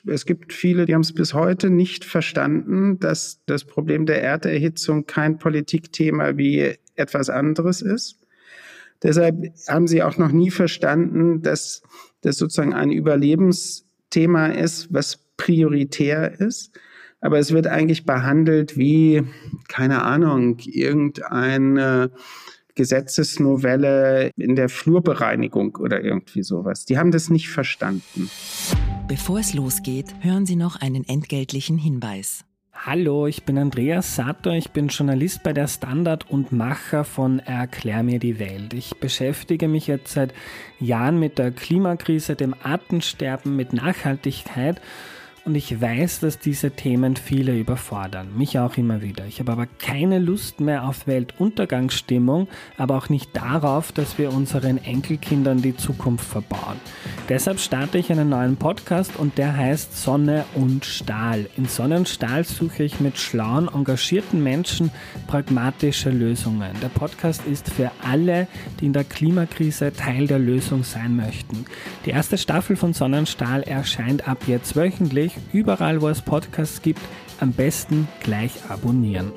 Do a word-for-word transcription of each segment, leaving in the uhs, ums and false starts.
Es gibt viele, die haben es bis heute nicht verstanden, dass das Problem der Erderhitzung kein Politikthema wie etwas anderes ist. Deshalb haben sie auch noch nie verstanden, dass das sozusagen ein Überlebensthema ist, was prioritär ist. Aber es wird eigentlich behandelt wie, keine Ahnung, irgendeine Gesetzesnovelle in der Flurbereinigung oder irgendwie sowas. Die haben das nicht verstanden. Bevor es losgeht, hören Sie noch einen entgeltlichen Hinweis. Hallo, ich bin Andreas Sator, ich bin Journalist bei der Standard und Macher von Erklär mir die Welt. Ich beschäftige mich jetzt seit Jahren mit der Klimakrise, dem Artensterben, mit Nachhaltigkeit. Und ich weiß, dass diese Themen viele überfordern, mich auch immer wieder. Ich habe aber keine Lust mehr auf Weltuntergangsstimmung, aber auch nicht darauf, dass wir unseren Enkelkindern die Zukunft verbauen. Deshalb starte ich einen neuen Podcast und der heißt Sonne und Stahl. In Sonne und Stahl suche ich mit schlauen, engagierten Menschen pragmatische Lösungen. Der Podcast ist für alle, die in der Klimakrise Teil der Lösung sein möchten. Die erste Staffel von Sonne und Stahl erscheint ab jetzt wöchentlich. Überall, wo es Podcasts gibt, am besten gleich abonnieren.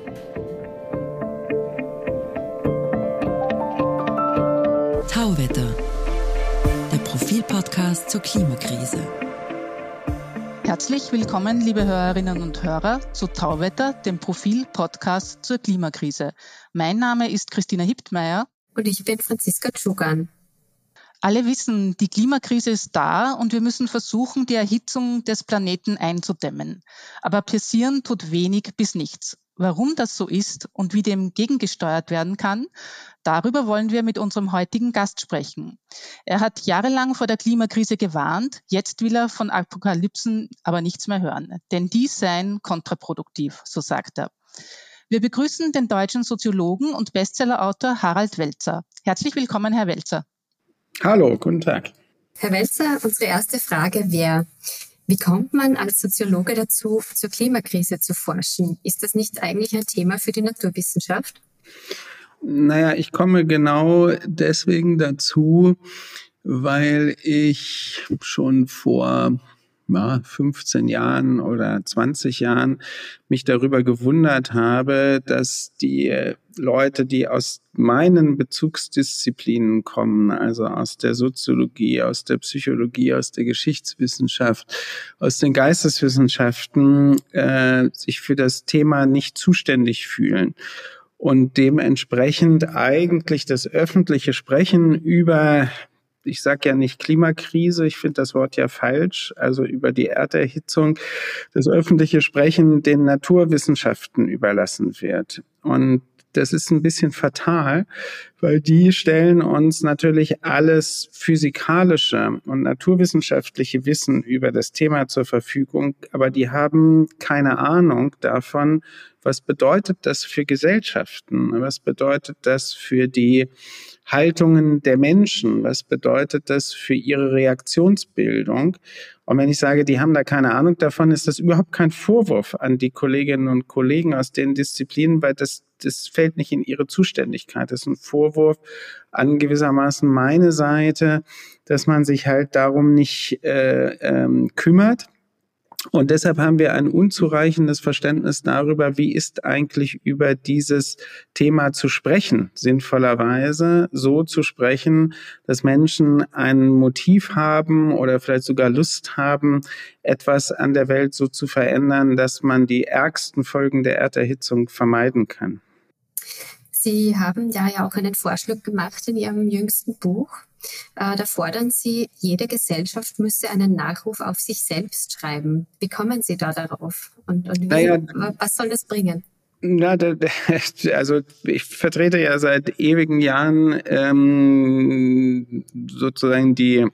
Tauwetter, der Profil-Podcast zur Klimakrise. Herzlich willkommen, liebe Hörerinnen und Hörer, zu Tauwetter, dem Profil-Podcast zur Klimakrise. Mein Name ist Christina Hiptmeier. Und ich bin Franziska Tschugan. Alle wissen, die Klimakrise ist da und wir müssen versuchen, die Erhitzung des Planeten einzudämmen. Aber passieren tut wenig bis nichts. Warum das so ist und wie dem gegengesteuert werden kann, darüber wollen wir mit unserem heutigen Gast sprechen. Er hat jahrelang vor der Klimakrise gewarnt, jetzt will er von Apokalypsen aber nichts mehr hören. Denn die seien kontraproduktiv, so sagt er. Wir begrüßen den deutschen Soziologen und Bestsellerautor Harald Welzer. Herzlich willkommen, Herr Welzer. Hallo, guten Tag. Herr Welzer, unsere erste Frage wäre, wie kommt man als Soziologe dazu, zur Klimakrise zu forschen? Ist das nicht eigentlich ein Thema für die Naturwissenschaft? Naja, ich komme genau deswegen dazu, weil ich schon vor ja, fünfzehn Jahren oder zwanzig Jahren mich darüber gewundert habe, dass die Leute, die aus meinen Bezugsdisziplinen kommen, also aus der Soziologie, aus der Psychologie, aus der Geschichtswissenschaft, aus den Geisteswissenschaften, äh, sich für das Thema nicht zuständig fühlen und dementsprechend eigentlich das öffentliche Sprechen über, ich sage ja nicht Klimakrise, ich finde das Wort ja falsch, also über die Erderhitzung, das öffentliche Sprechen den Naturwissenschaften überlassen wird. Und das ist ein bisschen fatal, weil die stellen uns natürlich alles physikalische und naturwissenschaftliche Wissen über das Thema zur Verfügung, aber die haben keine Ahnung davon, was bedeutet das für Gesellschaften, was bedeutet das für die Haltungen der Menschen, was bedeutet das für ihre Reaktionsbildung. Und wenn ich sage, die haben da keine Ahnung davon, ist das überhaupt kein Vorwurf an die Kolleginnen und Kollegen aus den Disziplinen, weil das, das fällt nicht in ihre Zuständigkeit. Das ist ein Vorwurf an gewissermaßen meine Seite, dass man sich halt darum nicht äh, ähm, kümmert. Und deshalb haben wir ein unzureichendes Verständnis darüber, wie ist eigentlich über dieses Thema zu sprechen, sinnvollerweise so zu sprechen, dass Menschen ein Motiv haben oder vielleicht sogar Lust haben, etwas an der Welt so zu verändern, dass man die ärgsten Folgen der Erderhitzung vermeiden kann. Sie haben ja, ja auch einen Vorschlag gemacht in Ihrem jüngsten Buch. Äh, da fordern Sie, jede Gesellschaft müsse einen Nachruf auf sich selbst schreiben. Wie kommen Sie da darauf? Und, und wie, naja, was soll das bringen? Na, also ich vertrete ja seit ewigen Jahren ähm, sozusagen die,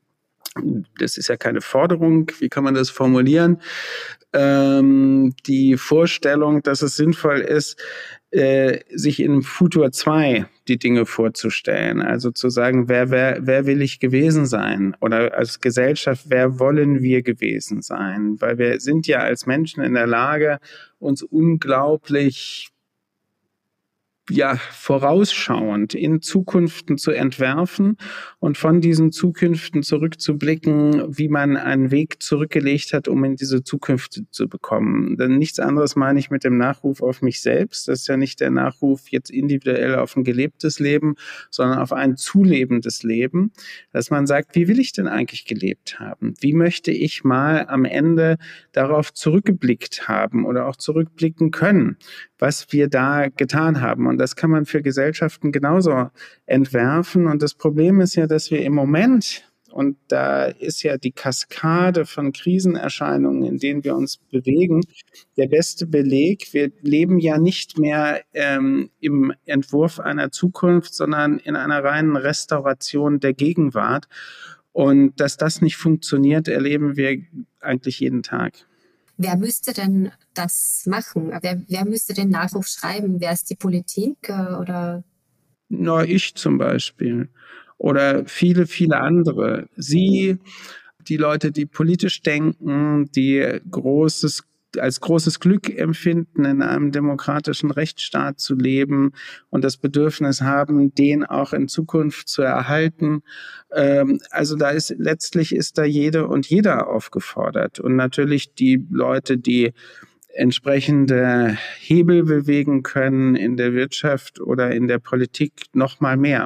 das ist ja keine Forderung, wie kann man das formulieren, ähm, die Vorstellung, dass es sinnvoll ist, äh, sich in Futur zwei die Dinge vorzustellen. Also zu sagen, wer, wer, wer will ich gewesen sein? Oder als Gesellschaft, wer wollen wir gewesen sein? Weil wir sind ja als Menschen in der Lage, uns unglaublich ja, vorausschauend in Zukunften zu entwerfen und von diesen Zukünften zurückzublicken, wie man einen Weg zurückgelegt hat, um in diese Zukunft zu bekommen. Denn nichts anderes meine ich mit dem Nachruf auf mich selbst. Das ist ja nicht der Nachruf jetzt individuell auf ein gelebtes Leben, sondern auf ein zulebendes Leben, dass man sagt, wie will ich denn eigentlich gelebt haben? Wie möchte ich mal am Ende darauf zurückgeblickt haben oder auch zurückblicken können, was wir da getan haben? Und das kann man für Gesellschaften genauso entwerfen. Und das Problem ist ja, dass wir im Moment, und da ist ja die Kaskade von Krisenerscheinungen, in denen wir uns bewegen, der beste Beleg. Wir leben ja nicht mehr ähm, im Entwurf einer Zukunft, sondern in einer reinen Restauration der Gegenwart. Und dass das nicht funktioniert, erleben wir eigentlich jeden Tag. Wer müsste denn das machen? Wer, wer müsste den Nachruf schreiben? Wer ist die Politik äh, oder? Na, ich zum Beispiel. Oder viele, viele andere. Sie, die Leute, die politisch denken, die großes als großes Glück empfinden, in einem demokratischen Rechtsstaat zu leben und das Bedürfnis haben, den auch in Zukunft zu erhalten. Ähm, also da ist letztlich ist da jede und jeder aufgefordert. Und natürlich die Leute, die entsprechende Hebel bewegen können in der Wirtschaft oder in der Politik, noch mal mehr.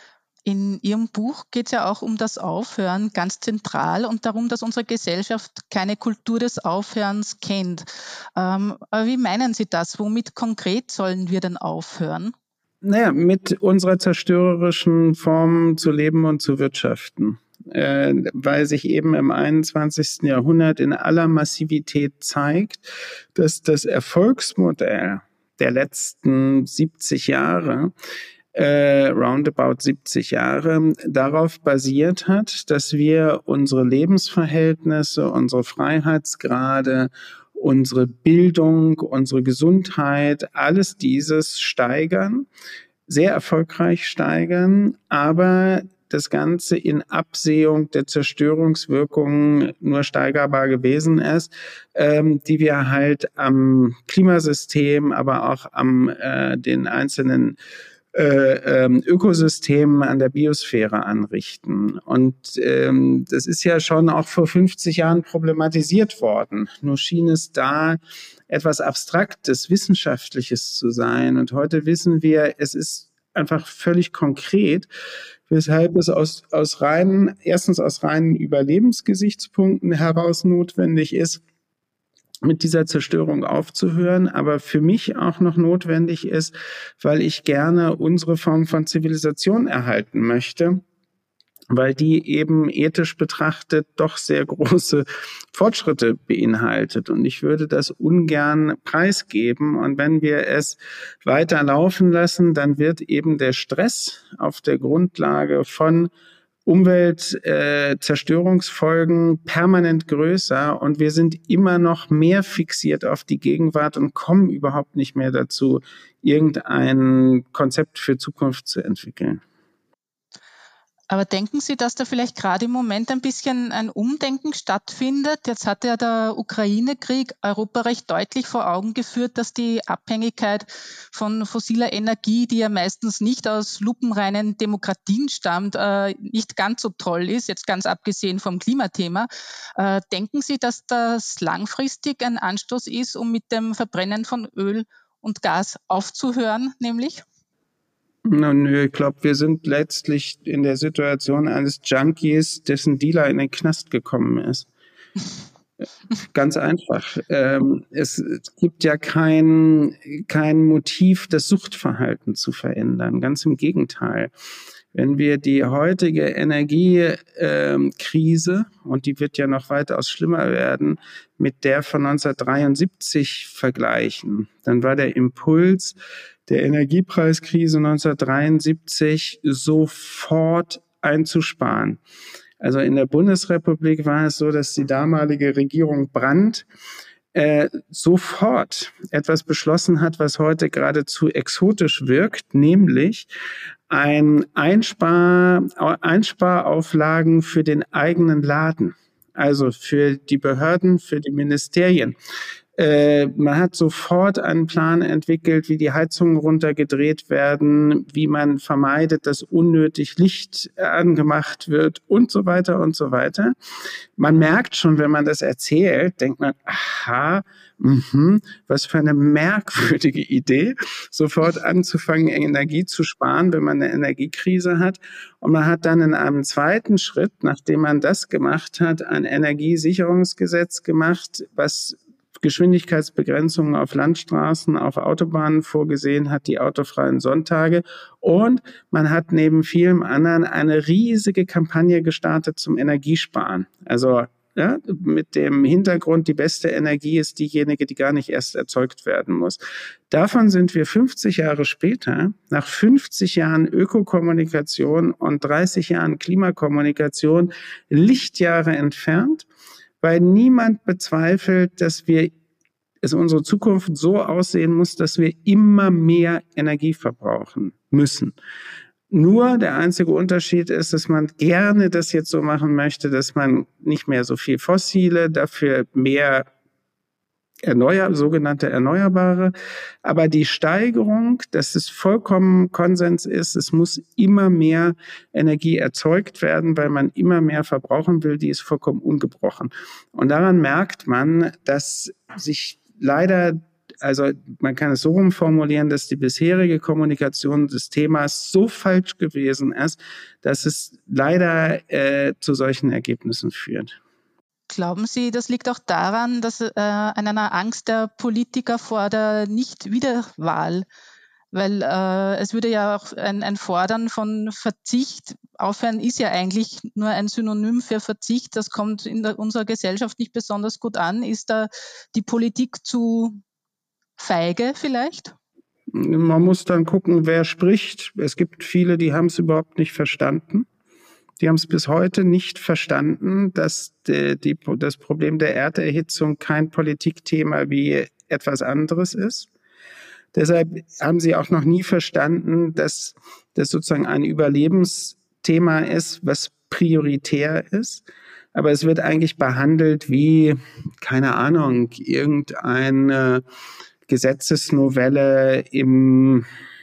In Ihrem Buch geht es ja auch um das Aufhören ganz zentral und darum, dass unsere Gesellschaft keine Kultur des Aufhörens kennt. Ähm, aber wie meinen Sie das? Womit konkret sollen wir denn aufhören? Naja, mit unserer zerstörerischen Form zu leben und zu wirtschaften. Äh, weil sich eben im einundzwanzigsten Jahrhundert in aller Massivität zeigt, dass das Erfolgsmodell der letzten siebzig Jahre Äh, roundabout siebzig Jahre, darauf basiert hat, dass wir unsere Lebensverhältnisse, unsere Freiheitsgrade, unsere Bildung, unsere Gesundheit, alles dieses steigern, sehr erfolgreich steigern, aber das Ganze in Absehung der Zerstörungswirkungen nur steigerbar gewesen ist, ähm, die wir halt am Klimasystem, aber auch am äh, den einzelnen Äh, ähm, Ökosystemen an der Biosphäre anrichten. Und ähm, das ist ja schon auch vor fünfzig Jahren problematisiert worden. Nur schien es da etwas Abstraktes, Wissenschaftliches zu sein. Und heute wissen wir, es ist einfach völlig konkret, weshalb es aus, aus reinen, erstens aus reinen Überlebensgesichtspunkten heraus notwendig ist, mit dieser Zerstörung aufzuhören, aber für mich auch noch notwendig ist, weil ich gerne unsere Form von Zivilisation erhalten möchte, weil die eben ethisch betrachtet doch sehr große Fortschritte beinhaltet. Und ich würde das ungern preisgeben. Und wenn wir es weiter laufen lassen, dann wird eben der Stress auf der Grundlage von Umweltzerstörungsfolgen äh, permanent größer und wir sind immer noch mehr fixiert auf die Gegenwart und kommen überhaupt nicht mehr dazu, irgendein Konzept für Zukunft zu entwickeln. Aber denken Sie, dass da vielleicht gerade im Moment ein bisschen ein Umdenken stattfindet? Jetzt hat ja der Ukraine-Krieg Europa recht deutlich vor Augen geführt, dass die Abhängigkeit von fossiler Energie, die ja meistens nicht aus lupenreinen Demokratien stammt, äh, nicht ganz so toll ist, jetzt ganz abgesehen vom Klimathema. Äh, denken Sie, dass das langfristig ein Anstoß ist, um mit dem Verbrennen von Öl und Gas aufzuhören, nämlich? Na, nö, ich glaube, wir sind letztlich in der Situation eines Junkies, dessen Dealer in den Knast gekommen ist. Ganz einfach. Ähm, es, es gibt ja kein, kein Motiv, das Suchtverhalten zu verändern. Ganz im Gegenteil. Wenn wir die heutige Energiekrise, ähm, und die wird ja noch weitaus schlimmer werden, mit der von neunzehnhundertdreiundsiebzig vergleichen, dann war der Impuls der Energiepreiskrise neunzehnhundertdreiundsiebzig sofort einzusparen. Also in der Bundesrepublik war es so, dass die damalige Regierung Brandt äh, sofort etwas beschlossen hat, was heute geradezu exotisch wirkt, nämlich ein Einspar, Einsparauflagen für den eigenen Laden, also für die Behörden, für die Ministerien Äh, man hat sofort einen Plan entwickelt, wie die Heizungen runtergedreht werden, wie man vermeidet, dass unnötig Licht angemacht wird und so weiter und so weiter. Man merkt schon, wenn man das erzählt, denkt man, aha, mh, was für eine merkwürdige Idee, sofort anzufangen, Energie zu sparen, wenn man eine Energiekrise hat. Und man hat dann in einem zweiten Schritt, nachdem man das gemacht hat, ein Energiesicherungsgesetz gemacht, was Geschwindigkeitsbegrenzungen auf Landstraßen, auf Autobahnen vorgesehen hat, die autofreien Sonntage. Und man hat neben vielem anderen eine riesige Kampagne gestartet zum Energiesparen. Also ja, mit dem Hintergrund, die beste Energie ist diejenige, die gar nicht erst erzeugt werden muss. Davon sind wir fünfzig Jahre später, nach fünfzig Jahren Ökokommunikation und dreißig Jahren Klimakommunikation, Lichtjahre entfernt, weil niemand bezweifelt, dass wir, es unsere Zukunft so aussehen muss, dass wir immer mehr Energie verbrauchen müssen. Nur der einzige Unterschied ist, dass man gerne das jetzt so machen möchte, dass man nicht mehr so viel fossile, dafür mehr Erneuer, sogenannte Erneuerbare. Aber die Steigerung, dass es vollkommen Konsens ist, es muss immer mehr Energie erzeugt werden, weil man immer mehr verbrauchen will, die ist vollkommen ungebrochen. Und daran merkt man, dass sich leider, also man kann es so rumformulieren, dass die bisherige Kommunikation des Themas so falsch gewesen ist, dass es leider äh, zu solchen Ergebnissen führt. Glauben Sie, das liegt auch daran, dass äh, an einer Angst der Politiker vor der Nicht-Wiederwahl, weil äh, es würde ja auch ein, ein Fordern von Verzicht, Aufhören ist ja eigentlich nur ein Synonym für Verzicht, das kommt in der, unserer Gesellschaft nicht besonders gut an. Ist da die Politik zu feige vielleicht? Man muss dann gucken, wer spricht. Es gibt viele, die haben es überhaupt nicht verstanden. Die haben es bis heute nicht verstanden, dass die, die, das Problem der Erderhitzung kein Politikthema wie etwas anderes ist. Deshalb haben sie auch noch nie verstanden, dass das sozusagen ein Überlebensthema ist, was prioritär ist. Aber es wird eigentlich behandelt wie, keine Ahnung, irgendeine Gesetzesnovelle im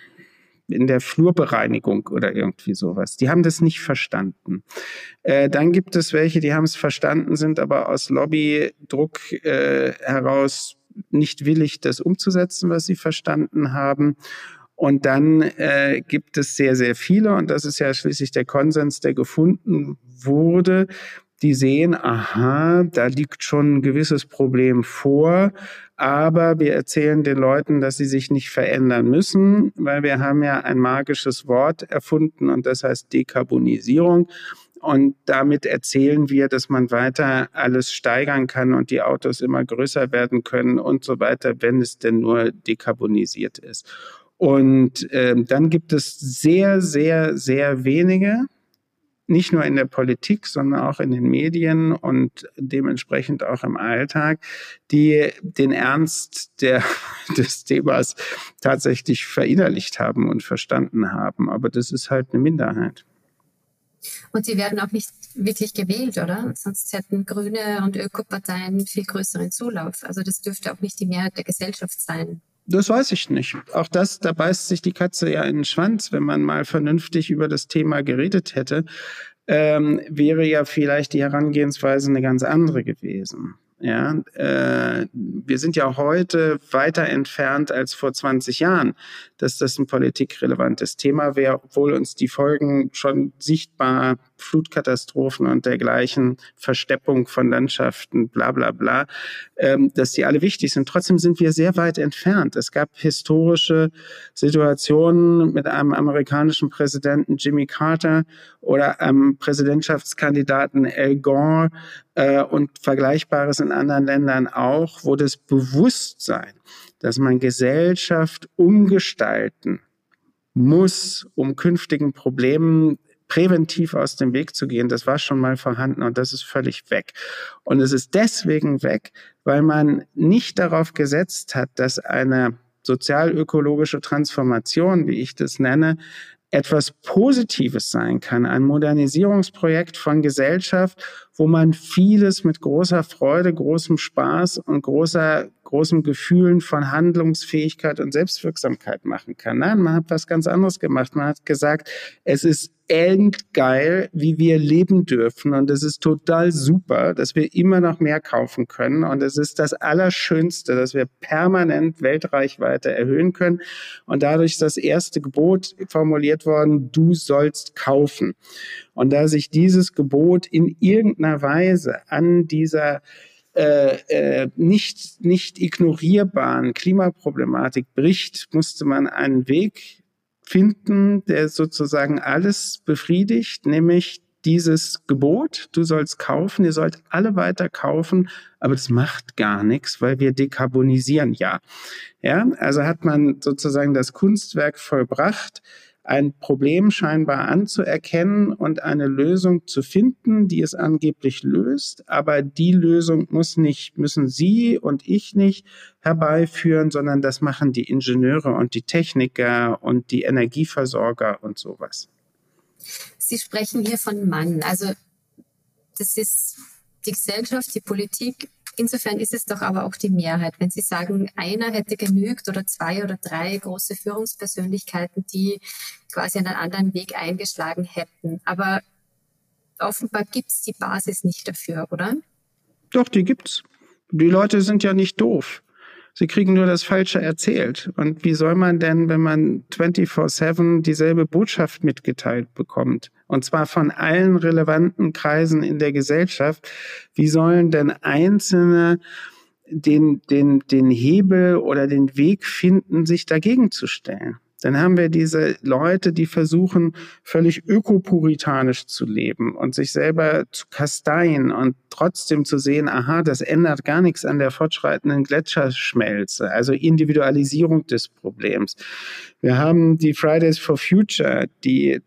in der Flurbereinigung oder irgendwie sowas. Die haben das nicht verstanden. Äh, dann gibt es welche, die haben es verstanden, sind aber aus Lobbydruck äh, heraus nicht willig, das umzusetzen, was sie verstanden haben. Und dann äh, gibt es sehr, sehr viele, und das ist ja schließlich der Konsens, der gefunden wurde, die sehen, aha, da liegt schon ein gewisses Problem vor, aber wir erzählen den Leuten, dass sie sich nicht verändern müssen, weil wir haben ja ein magisches Wort erfunden und das heißt Dekarbonisierung. Und damit erzählen wir, dass man weiter alles steigern kann und die Autos immer größer werden können und so weiter, wenn es denn nur dekarbonisiert ist. Und äh, dann gibt es sehr, sehr, sehr wenige, nicht nur in der Politik, sondern auch in den Medien und dementsprechend auch im Alltag, die den Ernst der, des Themas tatsächlich verinnerlicht haben und verstanden haben. Aber das ist halt eine Minderheit. Und sie werden auch nicht wirklich gewählt, oder? Sonst hätten Grüne und Ökoparteien viel größeren Zulauf. Also das dürfte auch nicht die Mehrheit der Gesellschaft sein. Das weiß ich nicht. Auch das, da beißt sich die Katze ja in den Schwanz, wenn man mal vernünftig über das Thema geredet hätte, ähm, wäre ja vielleicht die Herangehensweise eine ganz andere gewesen. Ja, äh, wir sind ja heute weiter entfernt als vor zwanzig Jahren, dass das ein politikrelevantes Thema wäre, obwohl uns die Folgen schon sichtbar, Flutkatastrophen und dergleichen, Versteppung von Landschaften, bla bla bla, ähm, dass die alle wichtig sind. Trotzdem sind wir sehr weit entfernt. Es gab historische Situationen mit einem amerikanischen Präsidenten Jimmy Carter oder einem Präsidentschaftskandidaten Al Gore äh, und Vergleichbares in anderen Ländern auch, wo das Bewusstsein, dass man Gesellschaft umgestalten muss, um künftigen Problemen präventiv aus dem Weg zu gehen, das war schon mal vorhanden und das ist völlig weg. Und es ist deswegen weg, weil man nicht darauf gesetzt hat, dass eine sozial-ökologische Transformation, wie ich das nenne, etwas Positives sein kann, ein Modernisierungsprojekt von Gesellschaft, wo man vieles mit großer Freude, großem Spaß und großer großen Gefühlen von Handlungsfähigkeit und Selbstwirksamkeit machen kann. Nein, man hat was ganz anderes gemacht. Man hat gesagt, es ist endgeil, wie wir leben dürfen. Und es ist total super, dass wir immer noch mehr kaufen können. Und es ist das Allerschönste, dass wir permanent Weltreichweite erhöhen können. Und dadurch ist das erste Gebot formuliert worden, du sollst kaufen. Und da sich dieses Gebot in irgendeiner Weise an dieser Äh, äh, nicht, nicht ignorierbaren Klimaproblematik bricht, musste man einen Weg finden, der sozusagen alles befriedigt, nämlich dieses Gebot, du sollst kaufen, ihr sollt alle weiter kaufen, aber das macht gar nichts, weil wir dekarbonisieren ja. Ja, also hat man sozusagen das Kunstwerk vollbracht, ein Problem scheinbar anzuerkennen und eine Lösung zu finden, die es angeblich löst. Aber die Lösung muss nicht, müssen Sie und ich nicht herbeiführen, sondern das machen die Ingenieure und die Techniker und die Energieversorger und sowas. Sie sprechen hier von Mann. Also das ist die Gesellschaft, die Politik. Insofern ist es doch aber auch die Mehrheit. Wenn Sie sagen, einer hätte genügt oder zwei oder drei große Führungspersönlichkeiten, die quasi einen anderen Weg eingeschlagen hätten. Aber offenbar gibt es die Basis nicht dafür, oder? Doch, die gibt's. Die Leute sind ja nicht doof. Sie kriegen nur das Falsche erzählt. Und wie soll man denn, wenn man vierundzwanzig sieben dieselbe Botschaft mitgeteilt bekommt, und zwar von allen relevanten Kreisen in der Gesellschaft, wie sollen denn Einzelne den, den, den Hebel oder den Weg finden, sich dagegen zu stellen? Dann haben wir diese Leute, die versuchen, völlig ökopuritanisch zu leben und sich selber zu kasteien und trotzdem zu sehen, aha, das ändert gar nichts an der fortschreitenden Gletscherschmelze, also Individualisierung des Problems. Wir haben die Fridays for Future, die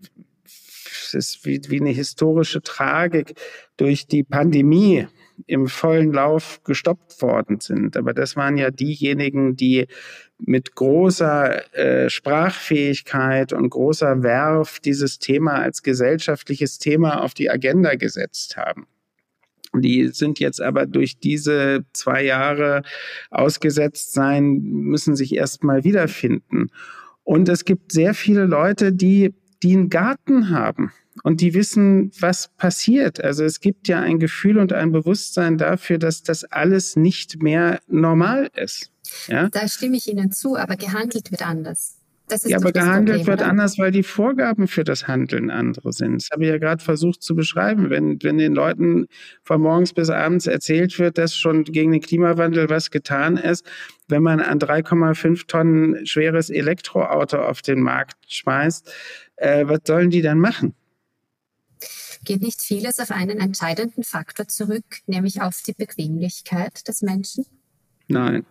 es ist wie, wie eine historische Tragik durch die Pandemie im vollen Lauf gestoppt worden sind. Aber das waren ja diejenigen, die mit großer äh, Sprachfähigkeit und großer Werf dieses Thema als gesellschaftliches Thema auf die Agenda gesetzt haben. Die sind jetzt aber durch diese zwei Jahre ausgesetzt sein, müssen sich erst mal wiederfinden. Und es gibt sehr viele Leute, die, die einen Garten haben. Und die wissen, was passiert. Also es gibt ja ein Gefühl und ein Bewusstsein dafür, dass das alles nicht mehr normal ist. Ja? Da stimme ich Ihnen zu, aber gehandelt wird anders. Das ist ja, aber das gehandelt Problem, wird oder? anders, weil die Vorgaben für das Handeln andere sind. Das habe ich ja gerade versucht zu beschreiben. Wenn, wenn den Leuten von morgens bis abends erzählt wird, dass schon gegen den Klimawandel was getan ist, wenn man ein drei Komma fünf Tonnen schweres Elektroauto auf den Markt schmeißt, äh, was sollen die dann machen? Geht nicht vieles auf einen entscheidenden Faktor zurück, nämlich auf die Bequemlichkeit des Menschen? Nein.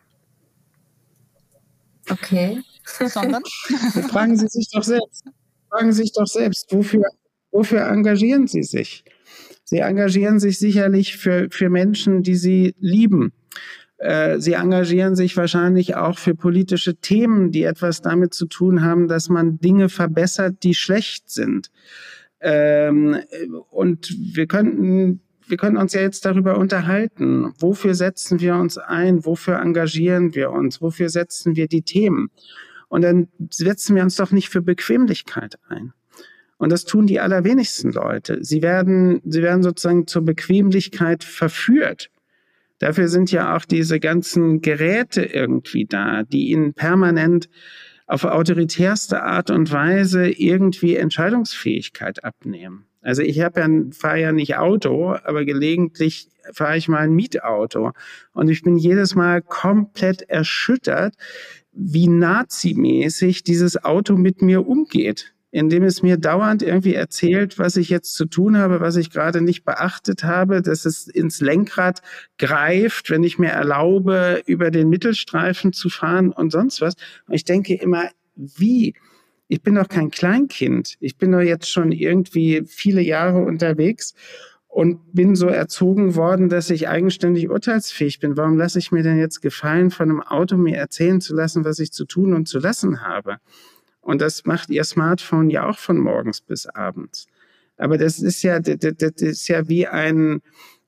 Okay. Sondern? Fragen Sie sich doch selbst. Fragen Sie sich doch selbst, wofür, wofür engagieren Sie sich? Sie engagieren sich sicherlich für, für Menschen, die Sie lieben. Äh, Sie engagieren sich wahrscheinlich auch für politische Themen, die etwas damit zu tun haben, dass man Dinge verbessert, die schlecht sind. Ähm, und wir könnten, wir können uns ja jetzt darüber unterhalten. Wofür setzen wir uns ein? Wofür engagieren wir uns? Wofür setzen wir die Themen? Und dann setzen wir uns doch nicht für Bequemlichkeit ein. Und das tun die allerwenigsten Leute. Sie werden, sie werden sozusagen zur Bequemlichkeit verführt. Dafür sind ja auch diese ganzen Geräte irgendwie da, die ihnen permanent auf autoritärste Art und Weise irgendwie Entscheidungsfähigkeit abnehmen. Also ich habe ja, fahre ja nicht Auto, aber gelegentlich fahre ich mal ein Mietauto. Und ich bin jedes Mal komplett erschüttert, wie nazimäßig dieses Auto mit mir umgeht, indem es mir dauernd irgendwie erzählt, was ich jetzt zu tun habe, was ich gerade nicht beachtet habe, dass es ins Lenkrad greift, wenn ich mir erlaube, über den Mittelstreifen zu fahren und sonst was. Und ich denke immer, wie? Ich bin doch kein Kleinkind. Ich bin doch jetzt schon irgendwie viele Jahre unterwegs und bin so erzogen worden, dass ich eigenständig urteilsfähig bin. Warum lasse ich mir denn jetzt gefallen, von einem Auto mir erzählen zu lassen, was ich zu tun und zu lassen habe? Und das macht Ihr Smartphone ja auch von morgens bis abends. Aber das ist ja, das ist ja wie ein,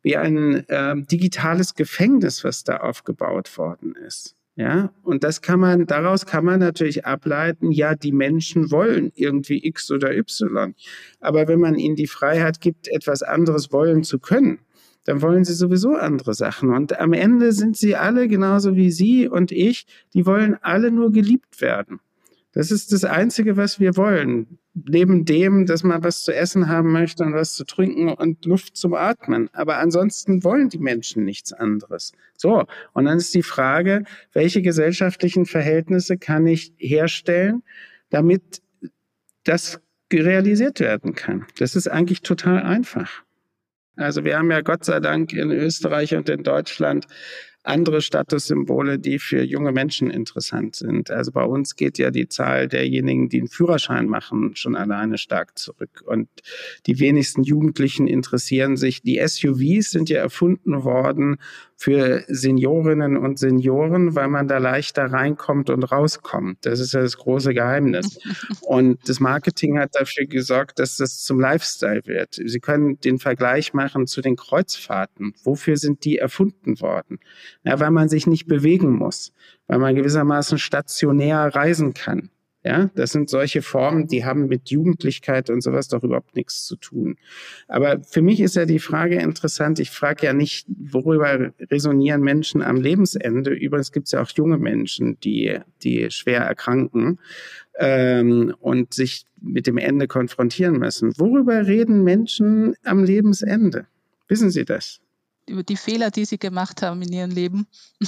wie ein äh, digitales Gefängnis, was da aufgebaut worden ist. Ja, und das kann man, daraus kann man natürlich ableiten, ja, die Menschen wollen irgendwie X oder Y. Aber wenn man ihnen die Freiheit gibt, etwas anderes wollen zu können, dann wollen sie sowieso andere Sachen. Und am Ende sind sie alle genauso wie Sie und ich, die wollen alle nur geliebt werden. Das ist das Einzige, was wir wollen. Neben dem, dass man was zu essen haben möchte und was zu trinken und Luft zum Atmen. Aber ansonsten wollen die Menschen nichts anderes. So, und dann ist die Frage, welche gesellschaftlichen Verhältnisse kann ich herstellen, damit das realisiert werden kann? Das ist eigentlich total einfach. Also wir haben ja Gott sei Dank in Österreich und in Deutschland andere Statussymbole, die für junge Menschen interessant sind. Also bei uns geht ja die Zahl derjenigen, die einen Führerschein machen, schon alleine stark zurück. Und die wenigsten Jugendlichen interessieren sich. Die S U Vs sind ja erfunden worden für Seniorinnen und Senioren, weil man da leichter reinkommt und rauskommt. Das ist ja das große Geheimnis. Und das Marketing hat dafür gesorgt, dass das zum Lifestyle wird. Sie können den Vergleich machen zu den Kreuzfahrten. Wofür sind die erfunden worden? Ja, weil man sich nicht bewegen muss, weil man gewissermaßen stationär reisen kann. Ja, das sind solche Formen, die haben mit Jugendlichkeit und sowas doch überhaupt nichts zu tun. Aber für mich ist ja die Frage interessant. Ich frage ja nicht, worüber resonieren Menschen am Lebensende. Übrigens gibt es ja auch junge Menschen, die, die schwer erkranken ähm, und sich mit dem Ende konfrontieren müssen. Worüber reden Menschen am Lebensende? Wissen Sie das? Über die Fehler, die sie gemacht haben in ihrem Leben.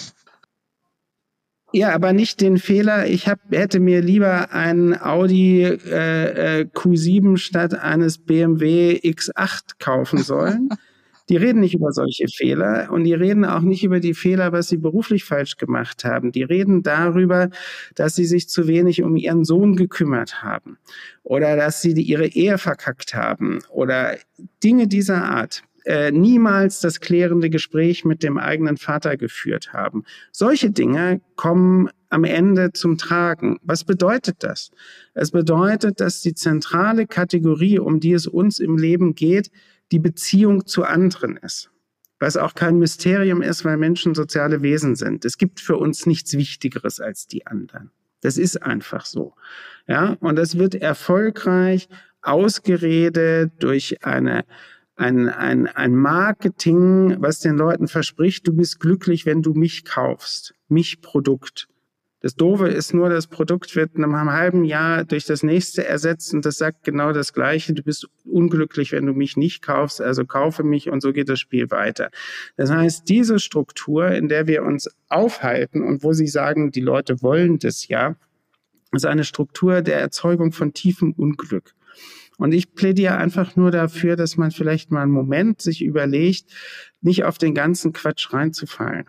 Ja, aber nicht den Fehler, ich hab, hätte mir lieber einen Audi äh, äh, Q sieben statt eines B M W X acht kaufen sollen. Die reden nicht über solche Fehler und die reden auch nicht über die Fehler, was sie beruflich falsch gemacht haben. Die reden darüber, dass sie sich zu wenig um ihren Sohn gekümmert haben oder dass sie ihre Ehe verkackt haben oder Dinge dieser Art. Äh, niemals das klärende Gespräch mit dem eigenen Vater geführt haben. Solche Dinge kommen am Ende zum Tragen. Was bedeutet das? Es bedeutet, dass die zentrale Kategorie, um die es uns im Leben geht, die Beziehung zu anderen ist. Was auch kein Mysterium ist, weil Menschen soziale Wesen sind. Es gibt für uns nichts Wichtigeres als die anderen. Das ist einfach so. Ja, und das wird erfolgreich ausgeredet durch eine Ein, ein, ein Marketing, was den Leuten verspricht, du bist glücklich, wenn du mich kaufst. Mich Produkt. Das Doofe ist nur, das Produkt wird in einem halben Jahr durch das nächste ersetzt und das sagt genau das Gleiche. Du bist unglücklich, wenn du mich nicht kaufst, also kaufe mich und so geht das Spiel weiter. Das heißt, diese Struktur, in der wir uns aufhalten und wo Sie sagen, die Leute wollen das ja, ist eine Struktur der Erzeugung von tiefem Unglück. Und ich plädiere einfach nur dafür, dass man vielleicht mal einen Moment sich überlegt, nicht auf den ganzen Quatsch reinzufallen.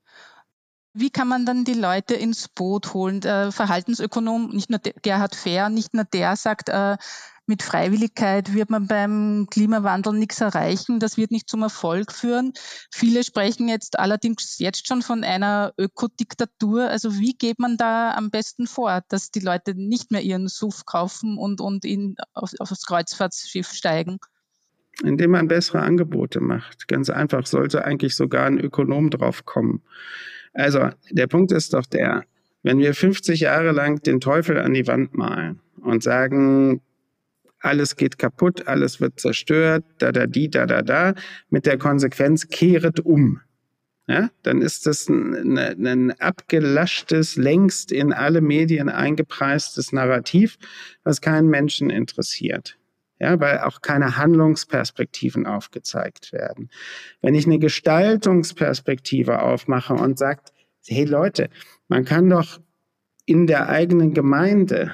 Wie kann man dann die Leute ins Boot holen? Der Verhaltensökonom, nicht nur Gerhard Fehr, nicht nur der sagt, äh, mit Freiwilligkeit wird man beim Klimawandel nichts erreichen, das wird nicht zum Erfolg führen. Viele sprechen jetzt allerdings jetzt schon von einer Ökodiktatur. Also wie geht man da am besten vor, dass die Leute nicht mehr ihren S U V kaufen und, und in, auf, auf das Kreuzfahrtschiff steigen? Indem man bessere Angebote macht. Ganz einfach, sollte eigentlich sogar ein Ökonom drauf kommen. Also der Punkt ist doch der, wenn wir fünfzig Jahre lang den Teufel an die Wand malen und sagen, alles geht kaputt, alles wird zerstört, da, da, die, da, da, da, mit der Konsequenz, kehret um. Ja, dann ist das ein, ein, ein abgelaschtes, längst in alle Medien eingepreistes Narrativ, was keinen Menschen interessiert. Ja, weil auch keine Handlungsperspektiven aufgezeigt werden. Wenn ich eine Gestaltungsperspektive aufmache und sagt, hey Leute, man kann doch in der eigenen Gemeinde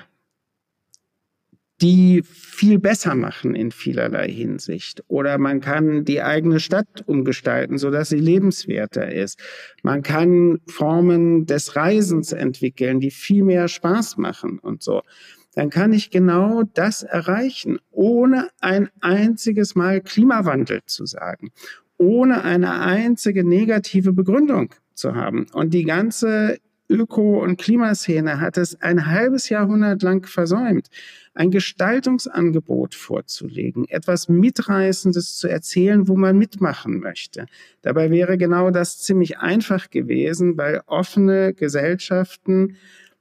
die viel besser machen in vielerlei Hinsicht. Oder man kann die eigene Stadt umgestalten, sodass sie lebenswerter ist. Man kann Formen des Reisens entwickeln, die viel mehr Spaß machen und so. Dann kann ich genau das erreichen, ohne ein einziges Mal Klimawandel zu sagen, ohne eine einzige negative Begründung zu haben. Und die ganze Öko- und Klimaszene hat es ein halbes Jahrhundert lang versäumt, ein Gestaltungsangebot vorzulegen, etwas Mitreißendes zu erzählen, wo man mitmachen möchte. Dabei wäre genau das ziemlich einfach gewesen, weil offene Gesellschaften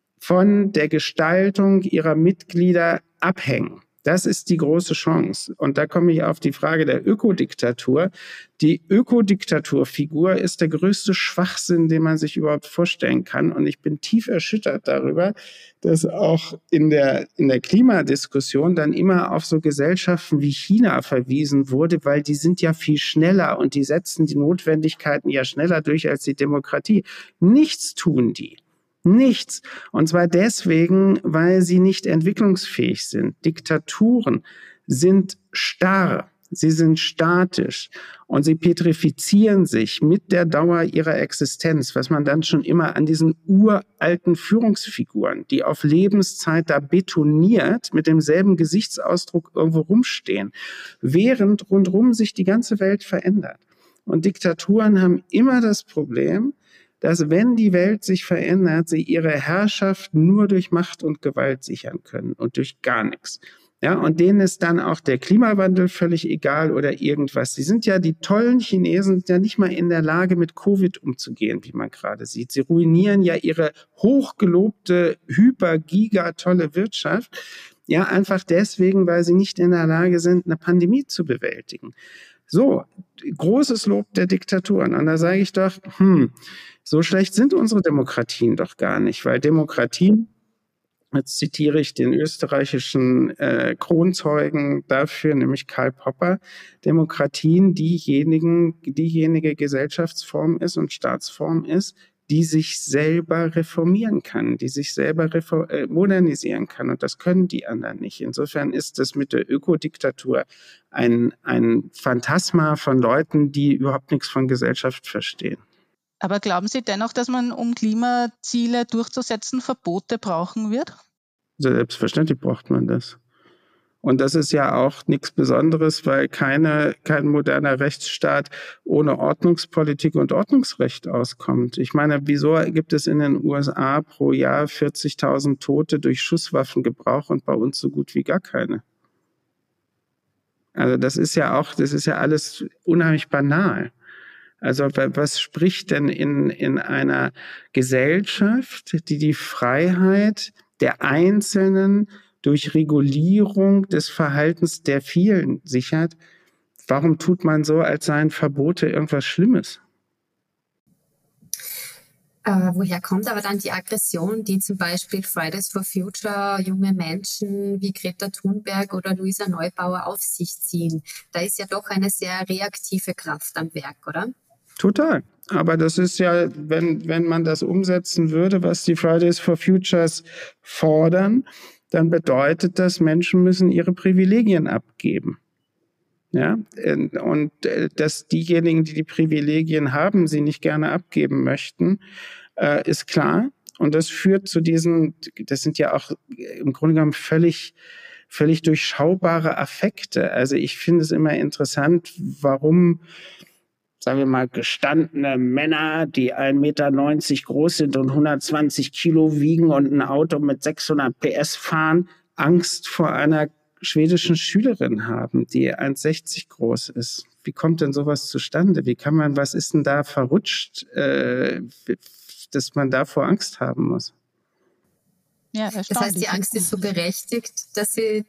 von der Gestaltung ihrer Mitglieder abhängen. Das ist die große Chance. Und da komme ich auf die Frage der Ökodiktatur. Die Ökodiktaturfigur ist der größte Schwachsinn, den man sich überhaupt vorstellen kann. Und ich bin tief erschüttert darüber, dass auch in der, in der Klimadiskussion dann immer auf so Gesellschaften wie China verwiesen wurde, weil die sind ja viel schneller und die setzen die Notwendigkeiten ja schneller durch als die Demokratie. Nichts tun die. Nichts. Und zwar deswegen, weil sie nicht entwicklungsfähig sind. Diktaturen sind starr, sie sind statisch und sie petrifizieren sich mit der Dauer ihrer Existenz, was man dann schon immer an diesen uralten Führungsfiguren, die auf Lebenszeit da betoniert mit demselben Gesichtsausdruck irgendwo rumstehen, während rundherum sich die ganze Welt verändert. Und Diktaturen haben immer das Problem, dass wenn die Welt sich verändert, sie ihre Herrschaft nur durch Macht und Gewalt sichern können und durch gar nichts. Ja, und denen ist dann auch der Klimawandel völlig egal oder irgendwas. Sie sind ja, die tollen Chinesen sind ja nicht mal in der Lage, mit Covid umzugehen, wie man gerade sieht. Sie ruinieren ja ihre hochgelobte, hyper-giga-tolle Wirtschaft. Ja, einfach deswegen, weil sie nicht in der Lage sind, eine Pandemie zu bewältigen. So, großes Lob der Diktaturen. Und da sage ich doch, hm, so schlecht sind unsere Demokratien doch gar nicht, weil Demokratien, jetzt zitiere ich den österreichischen äh, Kronzeugen dafür, nämlich Karl Popper, Demokratien diejenigen, diejenige Gesellschaftsform ist und Staatsform ist, die sich selber reformieren kann, die sich selber reform- äh, modernisieren kann. Und das können die anderen nicht. Insofern ist das mit der Ökodiktatur ein, ein Phantasma von Leuten, die überhaupt nichts von Gesellschaft verstehen. Aber glauben Sie dennoch, dass man, um Klimaziele durchzusetzen, Verbote brauchen wird? Selbstverständlich braucht man das. Und das ist ja auch nichts Besonderes, weil keine, kein moderner Rechtsstaat ohne Ordnungspolitik und Ordnungsrecht auskommt. Ich meine, wieso gibt es in den U S A pro Jahr vierzigtausend Tote durch Schusswaffengebrauch und bei uns so gut wie gar keine? Also das ist ja auch, das ist ja alles unheimlich banal. Also was spricht denn in, in einer Gesellschaft, die die Freiheit der Einzelnen durch Regulierung des Verhaltens der vielen sichert? Warum tut man so, als seien Verbote irgendwas Schlimmes? Äh, woher kommt aber dann die Aggression, die zum Beispiel Fridays for Future junge Menschen wie Greta Thunberg oder Luisa Neubauer auf sich ziehen? Da ist ja doch eine sehr reaktive Kraft am Werk, oder? Total. Aber das ist ja, wenn, wenn man das umsetzen würde, was die Fridays for Futures fordern, dann bedeutet das, Menschen müssen ihre Privilegien abgeben. Ja, und dass diejenigen, die die Privilegien haben, sie nicht gerne abgeben möchten, ist klar. Und das führt zu diesen, das sind ja auch im Grunde genommen völlig, völlig durchschaubare Affekte. Also ich finde es immer interessant, warum, sagen wir mal, gestandene Männer, die ein Meter neunzig groß sind und hundertzwanzig Kilo wiegen und ein Auto mit sechshundert P S fahren, Angst vor einer schwedischen Schülerin haben, die eins Komma sechzig groß ist. Wie kommt denn sowas zustande? Wie kann man, was ist denn da verrutscht, äh, dass man davor Angst haben muss? Ja, das heißt, die Angst ist so berechtigt, dass sie,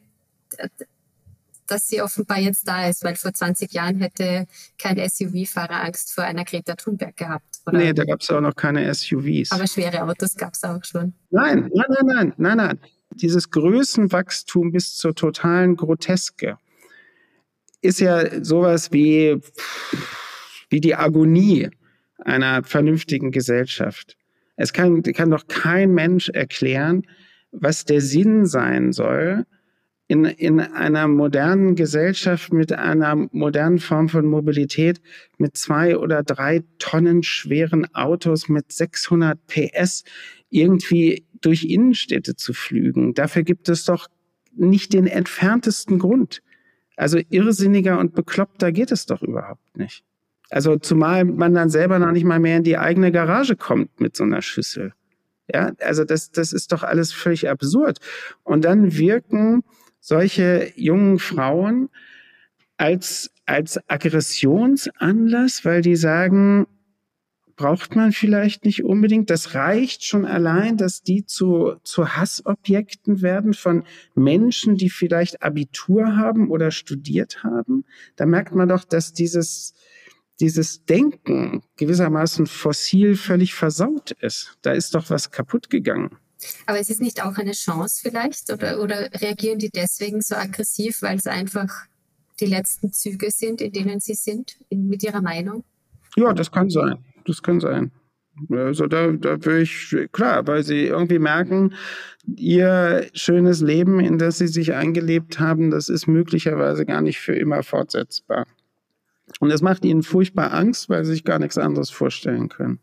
dass sie offenbar jetzt da ist, weil vor zwanzig Jahren hätte kein S U V-Fahrer Angst vor einer Greta Thunberg gehabt. Oder? Nee, da gab es auch noch keine S U Vs. Aber schwere Autos gab es auch schon. Nein, nein, nein, nein, nein, nein. Dieses Größenwachstum bis zur totalen Groteske ist ja sowas wie, wie die Agonie einer vernünftigen Gesellschaft. Es kann, kann doch kein Mensch erklären, was der Sinn sein soll, in, in einer modernen Gesellschaft mit einer modernen Form von Mobilität mit zwei oder drei Tonnen schweren Autos mit sechshundert P S irgendwie durch Innenstädte zu flügen. Dafür gibt es doch nicht den entferntesten Grund. Also irrsinniger und bekloppter geht es doch überhaupt nicht. Also zumal man dann selber noch nicht mal mehr in die eigene Garage kommt mit so einer Schüssel. Ja, also das, das ist doch alles völlig absurd. Und dann wirken solche jungen Frauen als, als Aggressionsanlass, weil die sagen, braucht man vielleicht nicht unbedingt. Das reicht schon allein, dass die zu, zu Hassobjekten werden von Menschen, die vielleicht Abitur haben oder studiert haben. Da merkt man doch, dass dieses, dieses Denken gewissermaßen fossil völlig versaut ist. Da ist doch was kaputt gegangen. Aber es ist nicht auch eine Chance vielleicht? Oder, oder reagieren die deswegen so aggressiv, weil es einfach die letzten Züge sind, in denen sie sind, in, mit ihrer Meinung? Ja, das kann sein. Das kann sein. Also da, da würde ich, klar, weil sie irgendwie merken, ihr schönes Leben, in das sie sich eingelebt haben, das ist möglicherweise gar nicht für immer fortsetzbar. Und das macht ihnen furchtbar Angst, weil sie sich gar nichts anderes vorstellen können.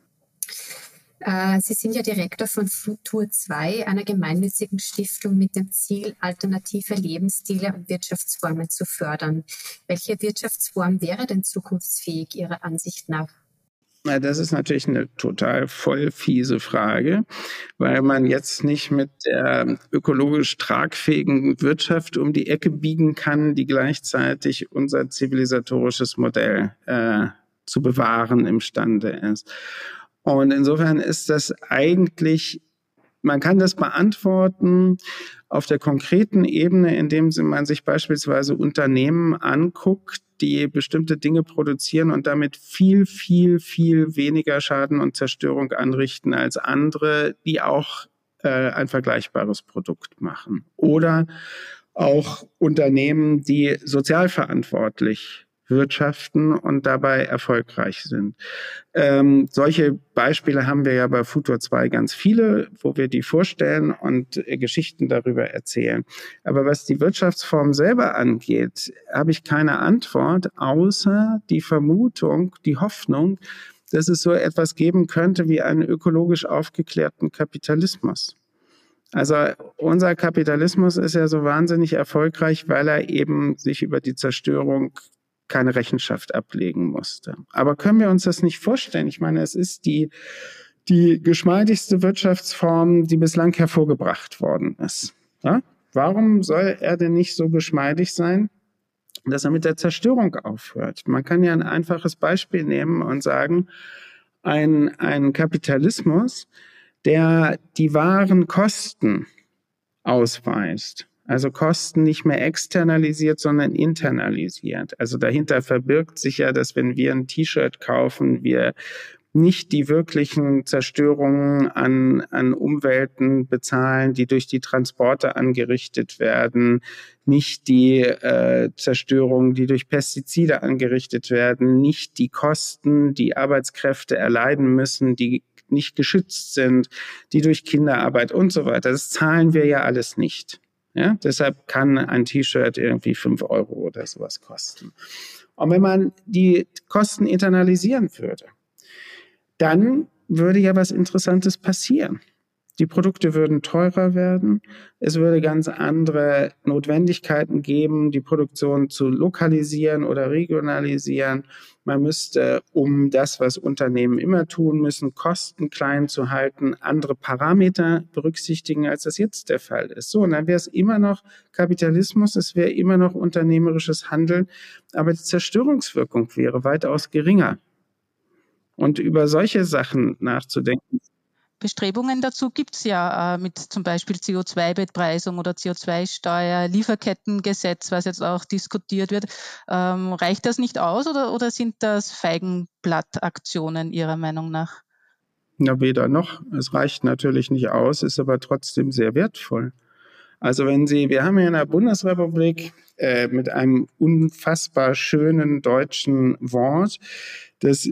Sie sind ja Direktor von Futur zwei, einer gemeinnützigen Stiftung mit dem Ziel, alternative Lebensstile und Wirtschaftsformen zu fördern. Welche Wirtschaftsform wäre denn zukunftsfähig Ihrer Ansicht nach? Na, das ist natürlich eine total voll fiese Frage, weil man jetzt nicht mit der ökologisch tragfähigen Wirtschaft um die Ecke biegen kann, die gleichzeitig unser zivilisatorisches Modell äh, zu bewahren imstande ist. Und insofern ist das eigentlich, man kann das beantworten auf der konkreten Ebene, indem man sich beispielsweise Unternehmen anguckt, die bestimmte Dinge produzieren und damit viel, viel, viel weniger Schaden und Zerstörung anrichten als andere, die auch äh, ein vergleichbares Produkt machen. Oder auch Unternehmen, die sozialverantwortlich wirtschaften und dabei erfolgreich sind. Ähm, solche Beispiele haben wir ja bei Futur zwei ganz viele, wo wir die vorstellen und äh, Geschichten darüber erzählen. Aber was die Wirtschaftsform selber angeht, habe ich keine Antwort, außer die Vermutung, die Hoffnung, dass es so etwas geben könnte wie einen ökologisch aufgeklärten Kapitalismus. Also unser Kapitalismus ist ja so wahnsinnig erfolgreich, weil er eben sich über die Zerstörung keine Rechenschaft ablegen musste. Aber können wir uns das nicht vorstellen? Ich meine, es ist die, die geschmeidigste Wirtschaftsform, die bislang hervorgebracht worden ist. Ja? Warum soll er denn nicht so geschmeidig sein, dass er mit der Zerstörung aufhört? Man kann ja ein einfaches Beispiel nehmen und sagen, ein, ein Kapitalismus, der die wahren Kosten ausweist, also Kosten nicht mehr externalisiert, sondern internalisiert. Also dahinter verbirgt sich ja, dass wenn wir ein T-Shirt kaufen, wir nicht die wirklichen Zerstörungen an, an Umwelten bezahlen, die durch die Transporte angerichtet werden, nicht die äh, Zerstörungen, die durch Pestizide angerichtet werden, nicht die Kosten, die Arbeitskräfte erleiden müssen, die nicht geschützt sind, die durch Kinderarbeit und so weiter. Das zahlen wir ja alles nicht. Ja, deshalb kann ein T-Shirt irgendwie fünf Euro oder sowas kosten. Und wenn man die Kosten internalisieren würde, dann würde ja was Interessantes passieren. Die Produkte würden teurer werden. Es würde ganz andere Notwendigkeiten geben, die Produktion zu lokalisieren oder regionalisieren. Man müsste, um das, was Unternehmen immer tun müssen, Kosten klein zu halten, andere Parameter berücksichtigen, als das jetzt der Fall ist. So, und dann wäre es immer noch Kapitalismus, es wäre immer noch unternehmerisches Handeln, aber die Zerstörungswirkung wäre weitaus geringer. Und über solche Sachen nachzudenken. Bestrebungen dazu gibt es ja äh, mit zum Beispiel C O zwei Bepreisung oder C O zwei Steuer, Lieferkettengesetz, was jetzt auch diskutiert wird. Ähm, reicht das nicht aus oder, oder sind das Feigenblattaktionen Ihrer Meinung nach? Na, weder noch. Es reicht natürlich nicht aus, ist aber trotzdem sehr wertvoll. Also wenn Sie, wir haben ja in der Bundesrepublik äh, mit einem unfassbar schönen deutschen Wort das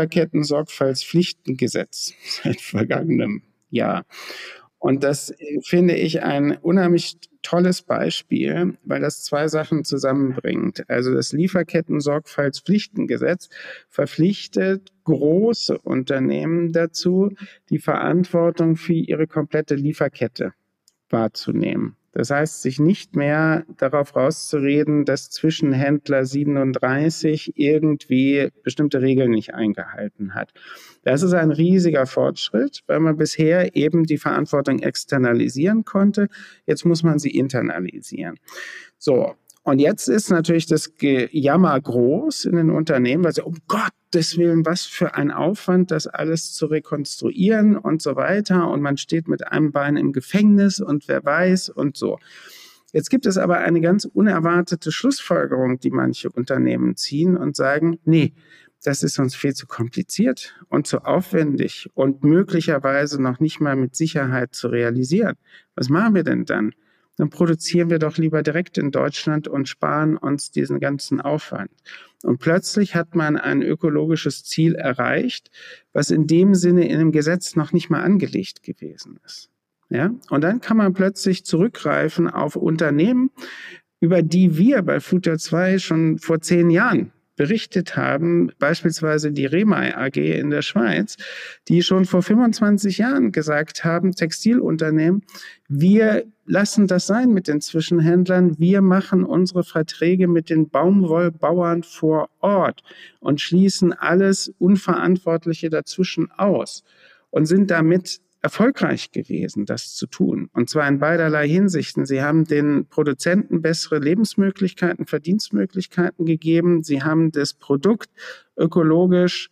Lieferketten-Sorgfaltspflichtengesetz seit vergangenem Jahr. Und das finde ich ein unheimlich tolles Beispiel, weil das zwei Sachen zusammenbringt. Also das Lieferketten-Sorgfaltspflichtengesetz verpflichtet große Unternehmen dazu, die Verantwortung für ihre komplette Lieferkette wahrzunehmen. Das heißt, sich nicht mehr darauf rauszureden, dass Zwischenhändler siebenunddreißig irgendwie bestimmte Regeln nicht eingehalten hat. Das ist ein riesiger Fortschritt, weil man bisher eben die Verantwortung externalisieren konnte. Jetzt muss man sie internalisieren. So. Und jetzt ist natürlich das Gejammer groß in den Unternehmen, weil sie, um Gottes Willen, was für ein Aufwand, das alles zu rekonstruieren und so weiter. Und man steht mit einem Bein im Gefängnis und wer weiß und so. Jetzt gibt es aber eine ganz unerwartete Schlussfolgerung, die manche Unternehmen ziehen und sagen, nee, das ist uns viel zu kompliziert und zu aufwendig und möglicherweise noch nicht mal mit Sicherheit zu realisieren. Was machen wir denn dann? Dann produzieren wir doch lieber direkt in Deutschland und sparen uns diesen ganzen Aufwand. Und plötzlich hat man ein ökologisches Ziel erreicht, was in dem Sinne in dem Gesetz noch nicht mal angelegt gewesen ist. Ja? Und dann kann man plötzlich zurückgreifen auf Unternehmen, über die wir bei Future zwei schon vor zehn Jahren berichtet haben, beispielsweise die Remay A G in der Schweiz, die schon vor fünfundzwanzig Jahren gesagt haben, Textilunternehmen, wir lassen das sein mit den Zwischenhändlern, wir machen unsere Verträge mit den Baumwollbauern vor Ort und schließen alles Unverantwortliche dazwischen aus und sind damit erfolgreich gewesen, das zu tun. Und zwar in beiderlei Hinsichten. Sie haben den Produzenten bessere Lebensmöglichkeiten, Verdienstmöglichkeiten gegeben. Sie haben das Produkt ökologisch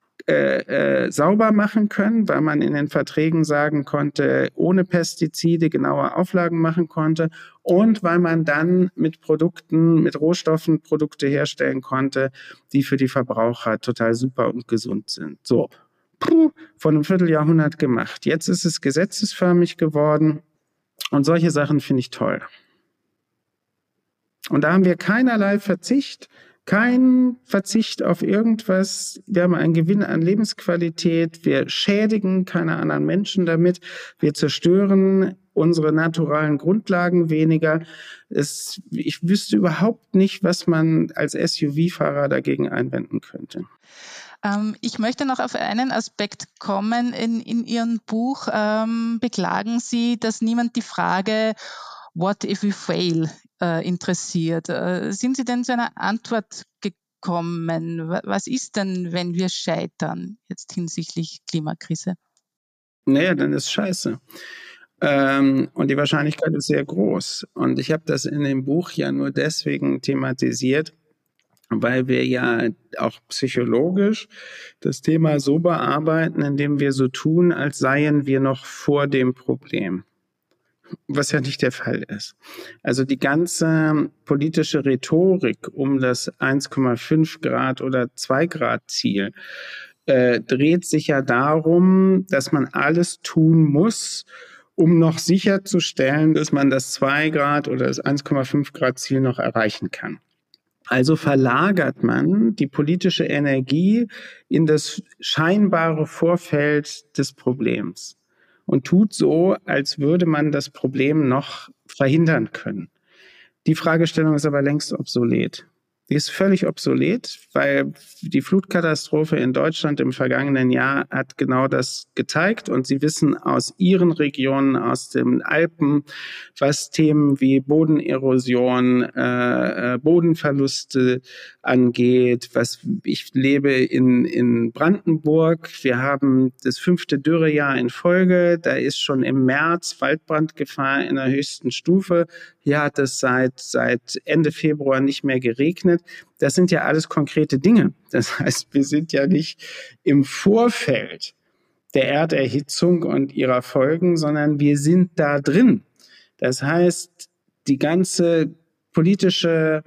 äh, äh, sauber machen können, weil man in den Verträgen sagen konnte, ohne Pestizide genaue Auflagen machen konnte und weil man dann mit Produkten, mit Rohstoffen Produkte herstellen konnte, die für die Verbraucher total super und gesund sind. So. Puh, von einem Vierteljahrhundert gemacht. Jetzt ist es gesetzesförmig geworden und solche Sachen finde ich toll. Und da haben wir keinerlei Verzicht, keinen Verzicht auf irgendwas. Wir haben einen Gewinn an Lebensqualität. Wir schädigen keine anderen Menschen damit. Wir zerstören unsere naturalen Grundlagen weniger. Es, ich wüsste überhaupt nicht, was man als S U V-Fahrer dagegen einwenden könnte. Ich möchte noch auf einen Aspekt kommen. In, in Ihrem Buch ähm, beklagen Sie, dass niemand die Frage "What if we fail" äh, interessiert. Äh, sind Sie denn zu einer Antwort gekommen? Was ist denn, wenn wir scheitern, jetzt hinsichtlich Klimakrise? Naja, dann ist scheiße. Ähm, und die Wahrscheinlichkeit ist sehr groß. Und ich habe das in dem Buch ja nur deswegen thematisiert, weil wir ja auch psychologisch das Thema so bearbeiten, indem wir so tun, als seien wir noch vor dem Problem. Was ja nicht der Fall ist. Also die ganze politische Rhetorik um das eins Komma fünf Grad oder zwei Grad Ziel äh, dreht sich ja darum, dass man alles tun muss, um noch sicherzustellen, dass man das zwei Grad oder das eins Komma fünf Grad Ziel noch erreichen kann. Also verlagert man die politische Energie in das scheinbare Vorfeld des Problems und tut so, als würde man das Problem noch verhindern können. Die Fragestellung ist aber längst obsolet. Die ist völlig obsolet, weil die Flutkatastrophe in Deutschland im vergangenen Jahr hat genau das gezeigt. Und Sie wissen aus Ihren Regionen, aus den Alpen, was Themen wie Bodenerosion, äh, Bodenverluste angeht. Was ich lebe in, in Brandenburg. Wir haben das fünfte Dürrejahr in Folge. Da ist schon im März Waldbrandgefahr in der höchsten Stufe. Hier hat es seit, seit Ende Februar nicht mehr geregnet. Das sind ja alles konkrete Dinge. Das heißt, wir sind ja nicht im Vorfeld der Erderhitzung und ihrer Folgen, sondern wir sind da drin. Das heißt, die ganze politische,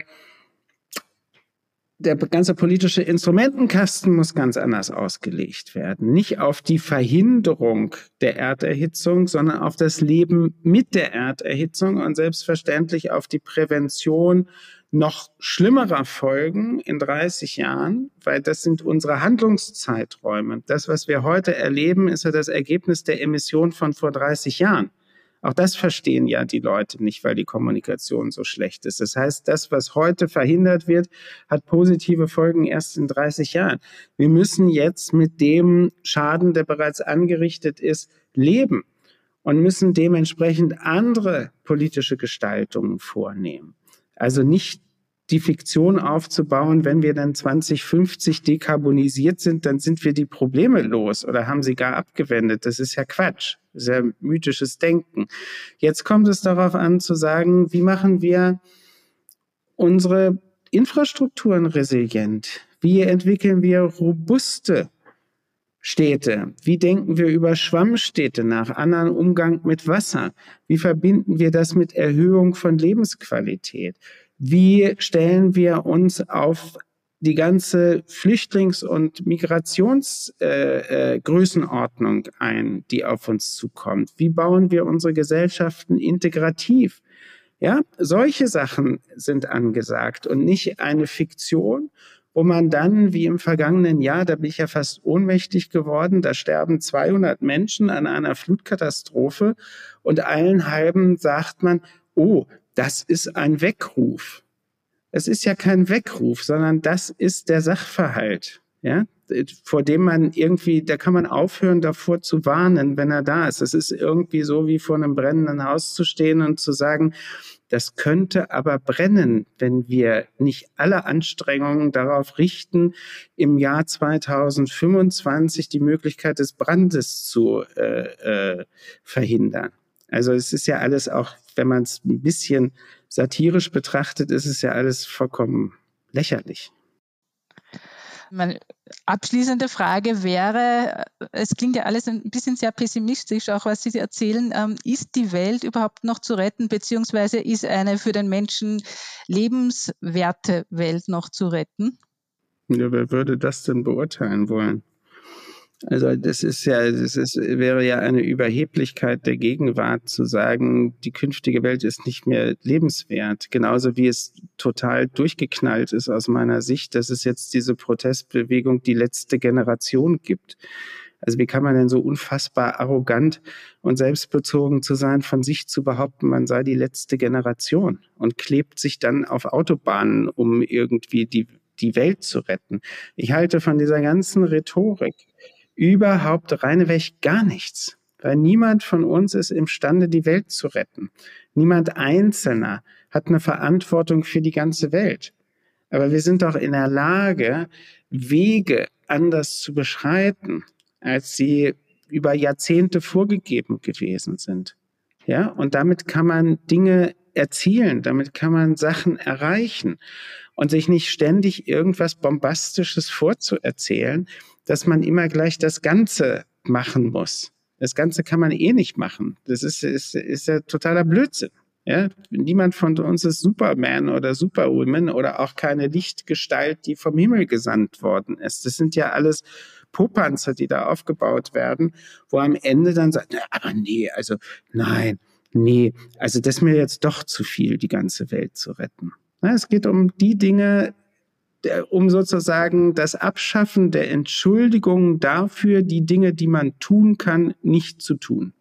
der ganze politische Instrumentenkasten muss ganz anders ausgelegt werden. Nicht auf die Verhinderung der Erderhitzung, sondern auf das Leben mit der Erderhitzung und selbstverständlich auf die Prävention noch schlimmerer Folgen in dreißig Jahren, weil das sind unsere Handlungszeiträume. Das, was wir heute erleben, ist ja das Ergebnis der Emission von vor dreißig Jahren. Auch das verstehen ja die Leute nicht, weil die Kommunikation so schlecht ist. Das heißt, das, was heute verhindert wird, hat positive Folgen erst in dreißig Jahren. Wir müssen jetzt mit dem Schaden, der bereits angerichtet ist, leben. und müssen dementsprechend andere politische Gestaltungen vornehmen. Also nicht die Fiktion aufzubauen, wenn wir dann zwanzig fünfzig dekarbonisiert sind, dann sind wir die Probleme los oder haben sie gar abgewendet. Das ist ja Quatsch, das ist ja mythisches Denken. Jetzt kommt es darauf an zu sagen, wie machen wir unsere Infrastrukturen resilient? Wie entwickeln wir robuste Städte? Wie denken wir über Schwammstädte nach, anderen Umgang mit Wasser? Wie verbinden wir das mit Erhöhung von Lebensqualität? Wie stellen wir uns auf die ganze Flüchtlings- und Migrationsgrößenordnung äh, äh, ein, die auf uns zukommt? Wie bauen wir unsere Gesellschaften integrativ? Ja, solche Sachen sind angesagt und nicht eine Fiktion, wo man dann, wie im vergangenen Jahr, da bin ich ja fast ohnmächtig geworden, da sterben zweihundert Menschen an einer Flutkatastrophe und allen halben sagt man, oh, das ist ein Weckruf. Es ist ja kein Weckruf, sondern das ist der Sachverhalt, ja, vor dem man irgendwie, da kann man aufhören, davor zu warnen, wenn er da ist. Es ist irgendwie so, wie vor einem brennenden Haus zu stehen und zu sagen, das könnte aber brennen, wenn wir nicht alle Anstrengungen darauf richten, im Jahr zweitausendfünfundzwanzig die Möglichkeit des Brandes zu äh, äh, verhindern. Also es ist ja alles auch, wenn man es ein bisschen satirisch betrachtet, ist es ja alles vollkommen lächerlich. Meine abschließende Frage wäre, es klingt ja alles ein bisschen sehr pessimistisch, auch was Sie erzählen. Ähm, ist die Welt überhaupt noch zu retten, beziehungsweise ist eine für den Menschen lebenswerte Welt noch zu retten? Ja, wer würde das denn beurteilen wollen? Also das ist ja, das ist, wäre ja eine Überheblichkeit der Gegenwart zu sagen, die künftige Welt ist nicht mehr lebenswert. Genauso wie es total durchgeknallt ist aus meiner Sicht, dass es jetzt diese Protestbewegung die letzte Generation gibt. Also wie kann man denn so unfassbar arrogant und selbstbezogen zu sein, von sich zu behaupten, man sei die letzte Generation und klebt sich dann auf Autobahnen, um irgendwie die, die Welt zu retten. Ich halte von dieser ganzen Rhetorik überhaupt reinweg gar nichts, weil niemand von uns ist imstande, die Welt zu retten. Niemand Einzelner hat eine Verantwortung für die ganze Welt. Aber wir sind doch in der Lage, Wege anders zu beschreiten, als sie über Jahrzehnte vorgegeben gewesen sind. Ja, und damit kann man Dinge erzielen, damit kann man Sachen erreichen und sich nicht ständig irgendwas Bombastisches vorzuerzählen, dass man immer gleich das Ganze machen muss. Das Ganze kann man eh nicht machen. Das ist, ist, ist ja totaler Blödsinn. Ja? Niemand von uns ist Superman oder Superwoman oder auch keine Lichtgestalt, die vom Himmel gesandt worden ist. Das sind ja alles Popanzer, die da aufgebaut werden, wo am Ende dann sagt, aber nee, also nein, nee, also das ist mir jetzt doch zu viel, die ganze Welt zu retten. Ja, es geht um die Dinge, um sozusagen das Abschaffen der Entschuldigung dafür, die Dinge, die man tun kann, nicht zu tun.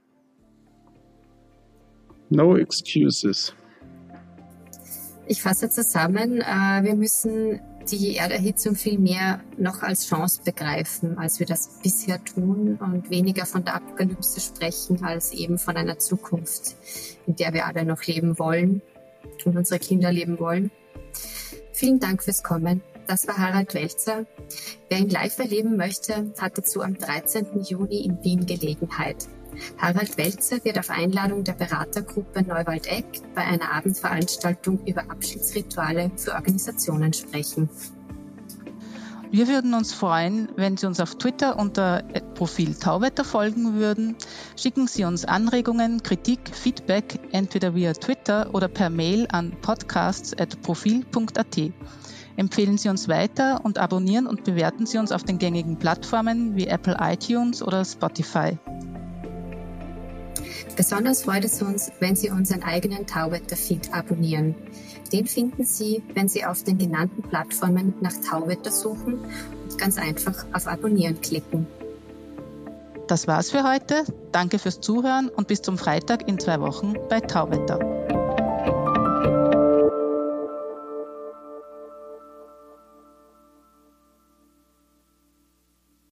No excuses. Ich fasse zusammen, wir müssen die Erderhitzung viel mehr noch als Chance begreifen, als wir das bisher tun und weniger von der Apokalypse sprechen, als eben von einer Zukunft, in der wir alle noch leben wollen und unsere Kinder leben wollen. Vielen Dank fürs Kommen. Das war Harald Welzer. Wer ihn live erleben möchte, hat dazu am dreizehnten Juni in Wien Gelegenheit. Harald Welzer wird auf Einladung der Beratergruppe Neuwaldeck bei einer Abendveranstaltung über Abschiedsrituale für Organisationen sprechen. Wir würden uns freuen, wenn Sie uns auf Twitter unter Profil Tauwetter folgen würden. Schicken Sie uns Anregungen, Kritik, Feedback entweder via Twitter oder per Mail an podcasts at profil punkt at. Empfehlen Sie uns weiter und abonnieren und bewerten Sie uns auf den gängigen Plattformen wie Apple iTunes oder Spotify. Besonders freut es uns, wenn Sie unseren eigenen Tauwetter-Feed abonnieren. Den finden Sie, wenn Sie auf den genannten Plattformen nach Tauwetter suchen und ganz einfach auf Abonnieren klicken. Das war's für heute. Danke fürs Zuhören und bis zum Freitag in zwei Wochen bei Tauwetter.